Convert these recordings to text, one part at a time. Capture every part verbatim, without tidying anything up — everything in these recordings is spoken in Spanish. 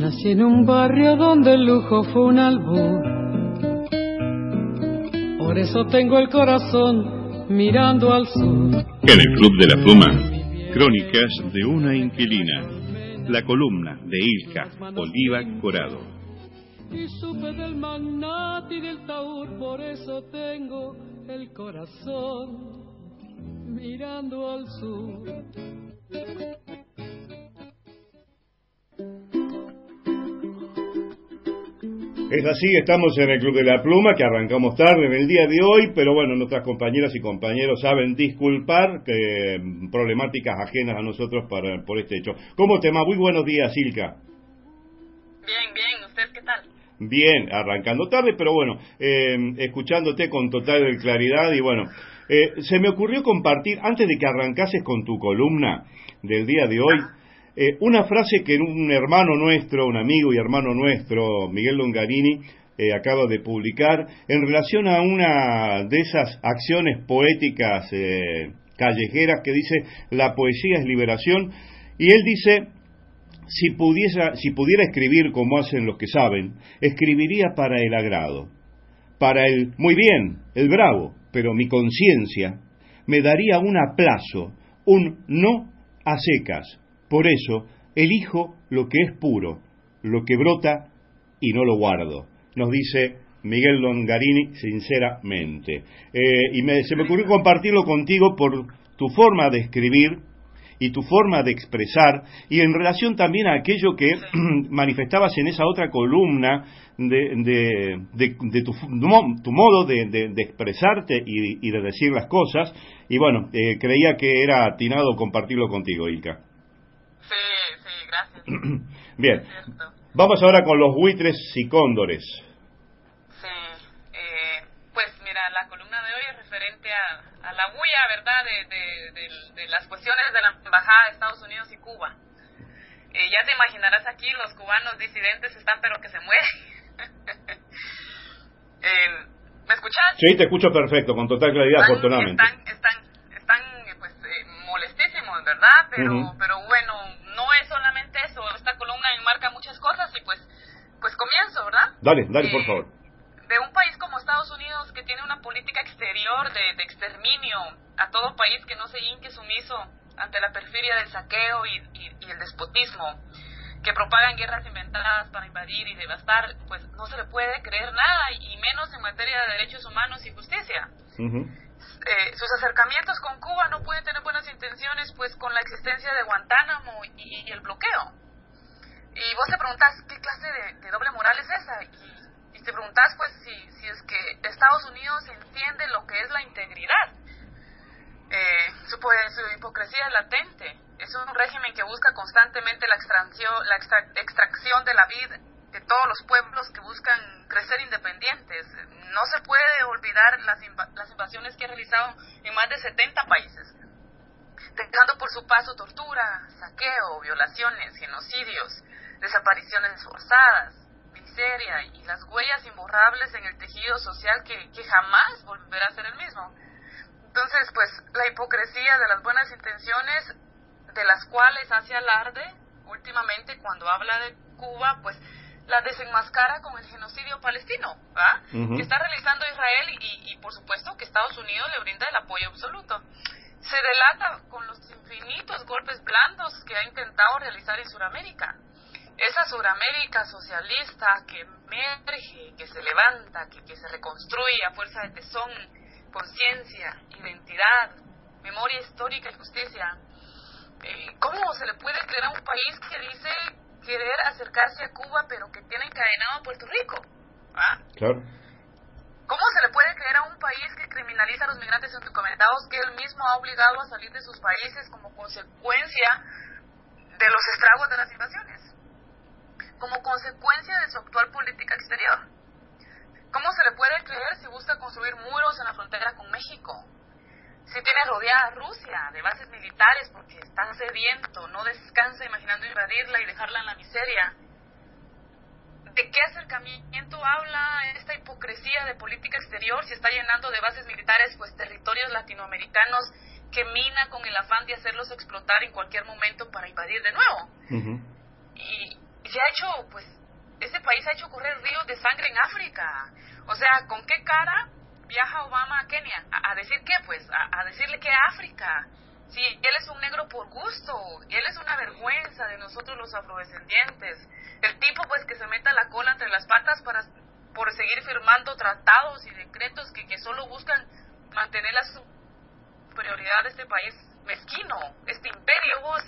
Nací en un barrio donde el lujo fue un albur. Por eso tengo el corazón mirando al sur. En el Club de la Pluma, crónicas de una inquilina. La columna de Ilka Oliva Corado. Y supe del magnate y del taur, por eso tengo el corazón mirando al sur. Es así, estamos en el Club de la Pluma, que arrancamos tarde en el día de hoy, pero bueno, nuestras compañeras y compañeros saben disculpar que problemáticas ajenas a nosotros para, por este hecho. ¿Cómo te va? Muy buenos días, Ilka. Bien, bien, ¿usted qué tal? Bien, arrancando tarde, pero bueno, eh, escuchándote con total claridad y bueno, eh, se me ocurrió compartir, antes de que arrancases con tu columna del día de hoy, ah. Eh, una frase que un hermano nuestro, un amigo y hermano nuestro, Miguel Longarini, eh, acaba de publicar en relación a una de esas acciones poéticas eh, callejeras que dice: la poesía es liberación, y él dice: si pudiera, si pudiera escribir como hacen los que saben, escribiría para el agrado, para el muy bien, el bravo, pero mi conciencia me daría un aplazo, un no a secas. Por eso, elijo lo que es puro, lo que brota y no lo guardo. Nos dice Miguel Longarini sinceramente. Eh, y me, se me ocurrió compartirlo contigo por tu forma de escribir y tu forma de expresar, y en relación también a aquello que manifestabas en esa otra columna de, de, de, de tu, tu modo de, de, de expresarte y, y de decir las cosas. Y bueno, eh, creía que era atinado compartirlo contigo, Ilka. Sí, sí, gracias. Bien, vamos ahora con los buitres y cóndores. Sí, eh, pues mira, la columna de hoy es referente a, a la bulla, ¿verdad?, de, de, de, de las cuestiones de la Embajada de Estados Unidos y Cuba. Eh, ya te imaginarás aquí, los cubanos disidentes están pero que se mueren. eh, ¿Me escuchas? Sí, te escucho perfecto, con total claridad, están, afortunadamente. Están, están, están pues, eh, molestísimos, ¿verdad? Pero, uh-huh. pero bueno... No es solamente eso, esta columna enmarca muchas cosas y pues pues comienzo, ¿verdad? Dale, dale, eh, por favor. De un país como Estados Unidos, que tiene una política exterior de, de exterminio a todo país que no se hinque sumiso ante la perfidia del saqueo y, y, y el despotismo, que propagan guerras inventadas para invadir y devastar, pues no se le puede creer nada, y menos en materia de derechos humanos y justicia. Uh-huh. Eh, sus acercamientos con Cuba no pueden tener buenas intenciones, pues con la existencia de Guantánamo y, y el bloqueo. Y vos te preguntás qué clase de, de doble moral es esa, y, y te preguntás pues si, si es que Estados Unidos entiende lo que es la integridad. Eh, su, su hipocresía es latente. Es un régimen que busca constantemente la extracción, la extra, extracción de la vida de todos los pueblos que buscan crecer independientes. No se puede olvidar las, inv- las invasiones que ha realizado en más de setenta países, dejando por su paso tortura, saqueo, violaciones, genocidios, desapariciones forzadas, miseria y las huellas imborrables en el tejido social que, que jamás volverá a ser el mismo. Entonces, pues, la hipocresía de las buenas intenciones, de las cuales hace alarde últimamente cuando habla de Cuba, pues la desenmascara con el genocidio palestino, ¿verdad? Uh-huh. Que está realizando Israel y, y por supuesto que Estados Unidos le brinda el apoyo absoluto. Se delata con los infinitos golpes blandos que ha intentado realizar en Sudamérica. Esa Sudamérica socialista que emerge, que se levanta, que, que se reconstruye a fuerza de tesón, conciencia, identidad, memoria histórica y justicia. Eh, ¿Cómo se le puede creer a un país que dice querer acercarse a Cuba pero que tiene encadenado a Puerto Rico? ¿Ah? Claro. ¿Cómo se le puede creer a un país que criminaliza a los migrantes indocumentados, que él mismo ha obligado a salir de sus países como consecuencia de los estragos de las invasiones, como consecuencia de su actual política exterior? ¿Cómo se le puede creer si busca construir muros en la frontera con México? Si tiene rodeada a Rusia de bases militares porque está sediento, no descansa imaginando invadirla y dejarla en la miseria. ¿De qué acercamiento habla esta hipocresía de política exterior si está llenando de bases militares pues territorios latinoamericanos que mina con el afán de hacerlos explotar en cualquier momento para invadir de nuevo? Uh-huh. Y, y se ha hecho, pues, este país ha hecho correr ríos de sangre en África. O sea, ¿con qué cara viaja Obama a Kenia? ¿A, a decir qué? Pues, a, a decirle que África. Sí, él es un negro por gusto, él es una vergüenza de nosotros los afrodescendientes. El tipo, pues, que se meta la cola entre las patas para por seguir firmando tratados y decretos que, que solo buscan mantener la superioridad de este país mezquino, este imperio. Vos,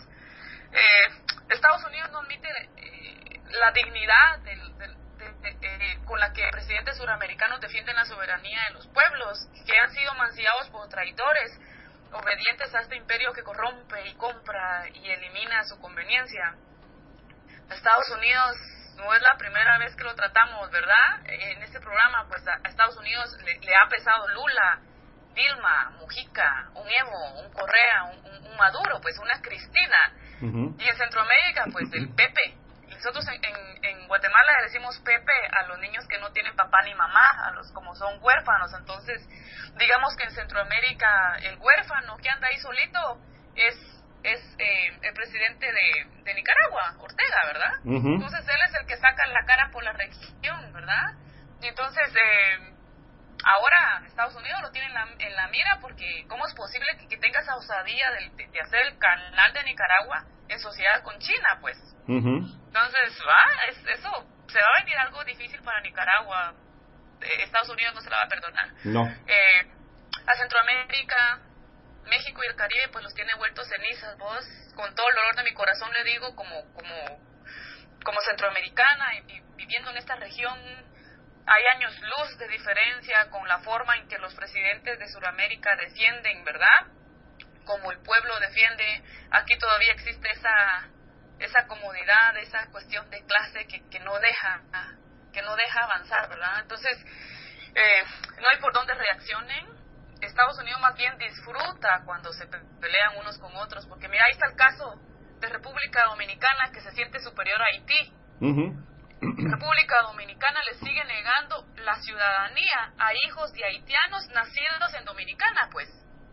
eh, Estados Unidos no admite eh, la dignidad del, del, de, de, de, con la que presidentes suramericanos defienden la soberanía de los pueblos, que han sido mancillados por traidores, obedientes a este imperio que corrompe y compra y elimina a su conveniencia. Estados Unidos no es la primera vez que lo tratamos, ¿verdad? En este programa, pues a Estados Unidos le, le ha pesado Lula, Dilma, Mujica, un Evo, un Correa, un, un, un Maduro, pues una Cristina. Uh-huh. Y en Centroamérica, pues el Pepe. Nosotros en, en, en Guatemala le decimos Pepe a los niños que no tienen papá ni mamá, a los como son huérfanos. Entonces, digamos que en Centroamérica el huérfano que anda ahí solito es es eh, el presidente de, de Nicaragua, Ortega, ¿verdad? Uh-huh. Entonces él es el que saca la cara por la región, ¿verdad? Y entonces eh, ahora Estados Unidos lo tiene en la, en la mira, porque ¿cómo es posible que, que tenga esa osadía de, de, de hacer el canal de Nicaragua en sociedad con China, pues? Uh-huh. Entonces, va, es, eso, se va a venir algo difícil para Nicaragua. Eh, Estados Unidos no se la va a perdonar. No. Eh, a Centroamérica, México y el Caribe, pues los tiene vueltos cenizas. Vos, con todo el dolor de mi corazón le digo, como como como centroamericana y, y viviendo en esta región, hay años luz de diferencia con la forma en que los presidentes de Sudamérica defienden, ¿verdad? Como el pueblo defiende. Aquí todavía existe esa esa comodidad, esa cuestión de clase que, que no deja que no deja avanzar, ¿verdad? Entonces, eh, no hay por dónde reaccionen. Estados Unidos más bien disfruta cuando se pelean unos con otros, porque mira, ahí está el caso de República Dominicana, que se siente superior a Haití. Uh-huh. República Dominicana le sigue negando la ciudadanía a hijos de haitianos nacidos en Dominicana, pues.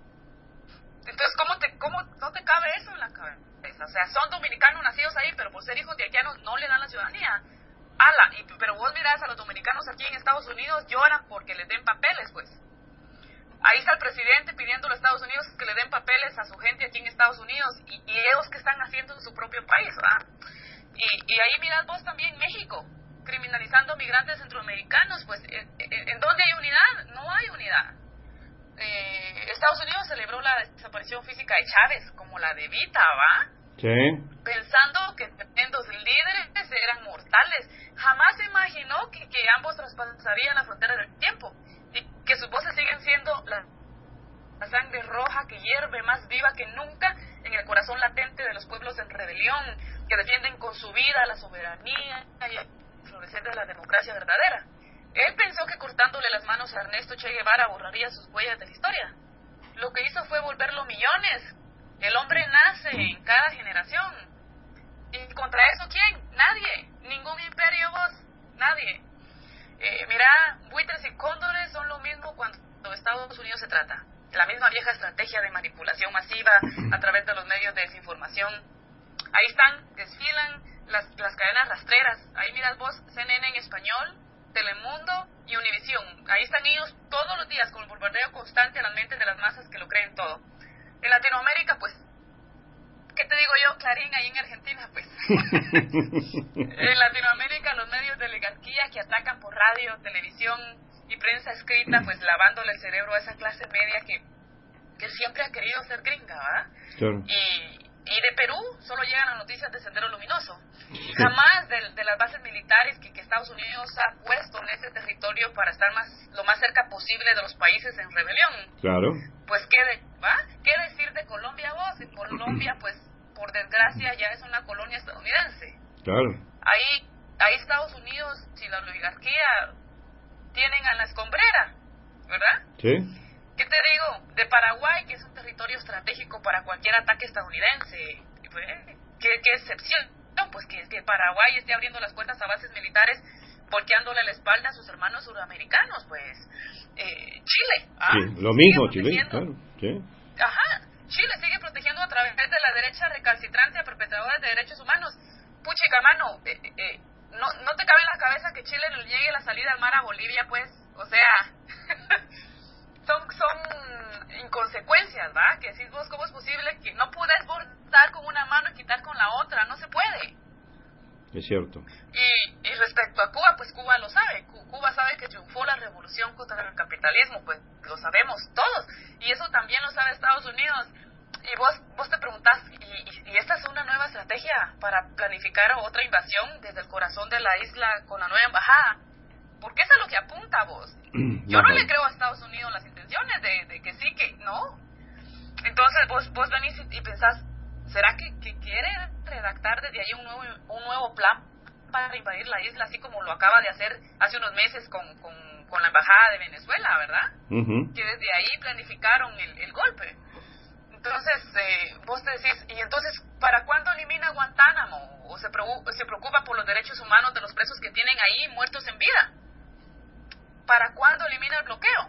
Entonces, ¿cómo te cómo no te cabe eso en la cabeza? O sea, son dominicanos nacidos ahí, pero por ser hijos de haitianos no le dan la ciudadanía. Ala, y, pero vos mirás a los dominicanos aquí en Estados Unidos, lloran porque les den papeles, pues. Ahí está el presidente pidiéndole a Estados Unidos que le den papeles a su gente aquí en Estados Unidos, y, y ellos que están haciendo en su propio país, ¿verdad? Y, y ahí mirad vos también México, criminalizando migrantes centroamericanos, pues, ¿en, en, en dónde hay unidad? No hay unidad. Eh, Estados Unidos celebró la desaparición física de Chávez, como la de Vita, ¿va? Sí. Pensando que tremendos líderes eran mortales. Jamás se imaginó que, que ambos traspasarían la frontera del tiempo, y que sus voces siguen siendo la, la sangre roja que hierve más viva que nunca en el corazón latente de los pueblos en rebelión, que defienden con su vida la soberanía y el florecer de la democracia verdadera. Él pensó que cortándole las manos a Ernesto Che Guevara borraría sus huellas de la historia. Lo que hizo fue volverlo millones. El hombre nace en cada generación. ¿Y contra eso quién? Nadie. Ningún imperio, vos. Nadie. Eh, mira, buitres y cóndores son lo mismo cuando Estados Unidos se trata. La misma vieja estrategia de manipulación masiva a través de los medios de desinformación. Ahí están, desfilan las, las cadenas rastreras. Ahí miras vos, C N N en español, Telemundo y Univisión. Ahí están ellos todos los días con el bombardeo constante a las mentes de las masas que lo creen todo. En Latinoamérica, pues, ¿qué te digo yo? Clarín, ahí en Argentina, pues. En Latinoamérica, los medios de oligarquía que atacan por radio, televisión y prensa escrita, pues lavándole el cerebro a esa clase media que, que siempre ha querido ser gringa, ¿verdad? Claro. Y, y de Perú solo llegan las noticias de Sendero Luminoso. Jamás de, de las bases militares que, que Estados Unidos ha puesto en ese territorio para estar más lo más cerca posible de los países en rebelión. Claro. Pues, ¿qué, de, ¿va? ¿Qué decir de Colombia vos? En Colombia, pues, por desgracia, ya es una colonia estadounidense. Claro. Ahí, ahí Estados Unidos y la oligarquía tienen a la escombrera, ¿verdad? Sí. ¿Qué te digo? De Paraguay, que es un territorio estratégico para cualquier ataque estadounidense. Pues, ¿qué, qué excepción? No, pues que, que Paraguay esté abriendo las puertas a bases militares, volteándole la espalda a sus hermanos sudamericanos, pues. Eh, Chile. ¿ah? Sí, lo mismo, Chile, claro. Sí. Ajá. Chile sigue protegiendo a través de la derecha recalcitrante a perpetradores de derechos humanos. puchica, hermano, eh, eh, no, no te cabe en la cabeza que Chile le llegue la salida al mar a Bolivia, pues, o sea, son, son inconsecuencias, ¿va? Que decís vos, ¿cómo es posible que no puedas bordar con una mano y quitar con la otra? No se puede. Es cierto. Y, y respecto a Cuba, pues Cuba lo sabe. Cuba sabe que triunfó la revolución contra el capitalismo, pues lo sabemos todos. Y eso también lo sabe Estados Unidos. Y vos vos te preguntás, ¿y, y, y esta es una nueva estrategia para planificar otra invasión desde el corazón de la isla con la nueva embajada? Porque eso es lo que apunta vos. Yo no le creo a Estados Unidos las intenciones de, de que sí, que no. Entonces vos, vos venís y, y pensás, ¿será que, que quiere redactar desde ahí un nuevo, un nuevo plan para invadir la isla, así como lo acaba de hacer hace unos meses con, con, con la embajada de Venezuela, ¿verdad? Uh-huh. Que desde ahí planificaron el, el golpe. Entonces, eh, vos te decís, ¿y entonces para cuándo elimina Guantánamo? ¿O se, preocupa, se preocupa por los derechos humanos de los presos que tienen ahí muertos en vida? ¿Para cuándo elimina el bloqueo?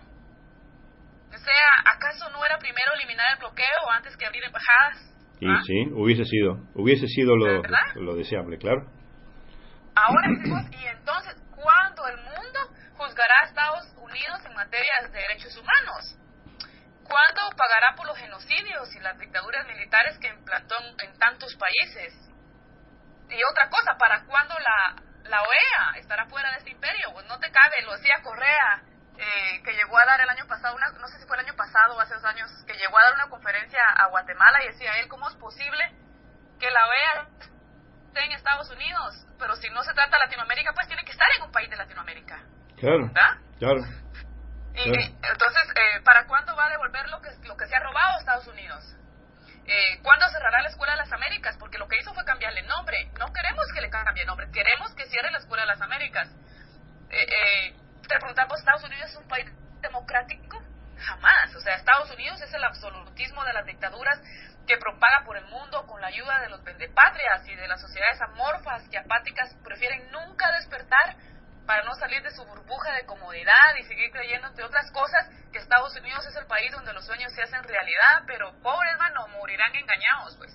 O sea, ¿acaso no era primero eliminar el bloqueo antes que abrir embajadas? Y ¿Ah? sí, hubiese sido, hubiese sido lo, lo deseable, claro. Ahora decimos, y entonces, ¿cuándo el mundo juzgará a Estados Unidos en materia de derechos humanos? ¿Cuándo pagará por los genocidios y las dictaduras militares que implantó en, en tantos países? Y otra cosa, ¿para cuándo la, la O E A estará fuera de este imperio? Pues no te cabe, lo decía Correa, eh, que llegó a dar el año pasado, una, no sé si fue el año pasado o hace dos años, que llegó a dar una conferencia a Guatemala y decía él, ¿cómo es posible que la O E A esté en Estados Unidos? Pero si no se trata de Latinoamérica, pues tiene que estar en un país de Latinoamérica. Claro, ¿verdad? claro. Y, claro. y entonces, eh, ¿para cuándo va a devolver lo que, lo que se ha robado a Estados Unidos? Eh, ¿Cuándo cerrará la Escuela de las Américas? Porque lo que hizo fue cambiarle nombre. No queremos que le cambie nombre, queremos que cierre la Escuela de las Américas. Eh, eh, te preguntamos, ¿Estados Unidos es un país democrático? Jamás. O sea, Estados Unidos es el absolutismo de las dictaduras que propaga por el mundo con la ayuda de los vendepatrias y de las sociedades amorfas y apáticas prefieren nunca despertar para no salir de su burbuja de comodidad y seguir creyendo, entre otras cosas, que Estados Unidos es el país donde los sueños se hacen realidad, pero pobres, hermano, morirán engañados, pues.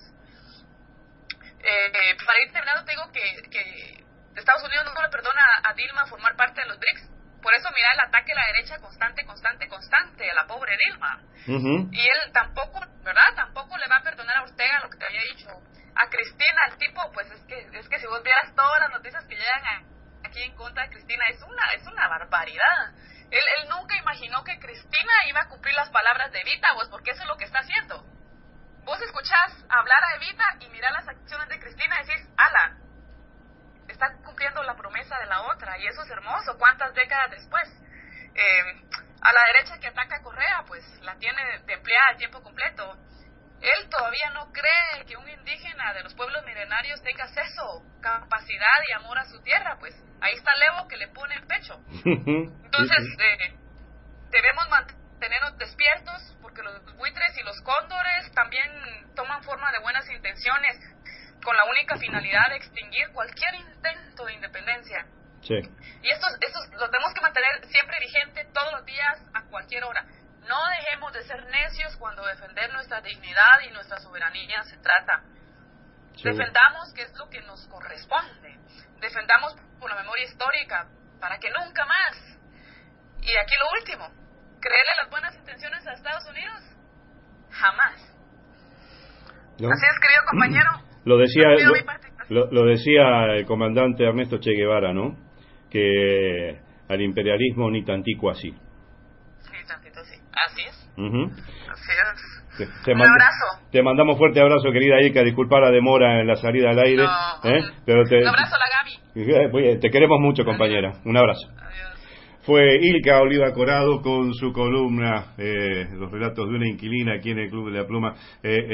Eh, eh, para ir terminando, te digo que, que Estados Unidos no le perdona a Dilma formar parte de los B R I C S. Por eso mira el ataque a la derecha constante, constante, constante a la pobre Dilma. Uh-huh. Y él tampoco, ¿verdad? Tampoco le va a perdonar a Ortega lo que te había dicho. A Cristina, el tipo, pues es que es que si vos vieras todas las noticias que llegan a aquí en contra de Cristina, es una es una barbaridad. Él, él nunca imaginó que Cristina iba a cumplir las palabras de Evita, vos, porque eso es lo que está haciendo. Vos escuchás hablar a Evita y mirás las acciones de Cristina y decís, ala, está cumpliendo la promesa de la otra, y eso es hermoso. ¿Cuántas décadas después? Eh, a la derecha que ataca a Correa, pues la tiene de empleada a tiempo completo. Él todavía no cree que un indígena de los pueblos milenarios tenga acceso, capacidad y amor a su tierra, pues ahí está Levo que le pone el pecho. Entonces, eh, debemos mantenernos despiertos, porque los buitres y los cóndores también toman forma de buenas intenciones, con la única finalidad de extinguir cualquier intento de independencia. Sí. Y estos, estos los tenemos que mantener siempre vigente todos los días, a cualquier hora. No dejemos de ser necios cuando defender nuestra dignidad y nuestra soberanía se trata. Sí. Defendamos que es lo que nos corresponde. Defendamos por la memoria histórica, para que nunca más. Y aquí lo último, ¿creerle las buenas intenciones a Estados Unidos? Jamás. ¿No? Así es, querido compañero. Lo decía, lo, lo, lo decía el comandante Ernesto Che Guevara, ¿no? Que al imperialismo ni tantico así. Ni tantito así. Así es. Uh-huh. Así es. Te, te Un mand- abrazo. Te mandamos fuerte abrazo, querida Ilka. Disculpa la demora en la salida al aire. No, ¿eh? Pero te, un abrazo a la Gaby. Te queremos mucho, compañera. Un abrazo. Adiós. Fue Ilka Oliva Corado con su columna, eh, los relatos de una inquilina aquí en el Club de la Pluma. Eh,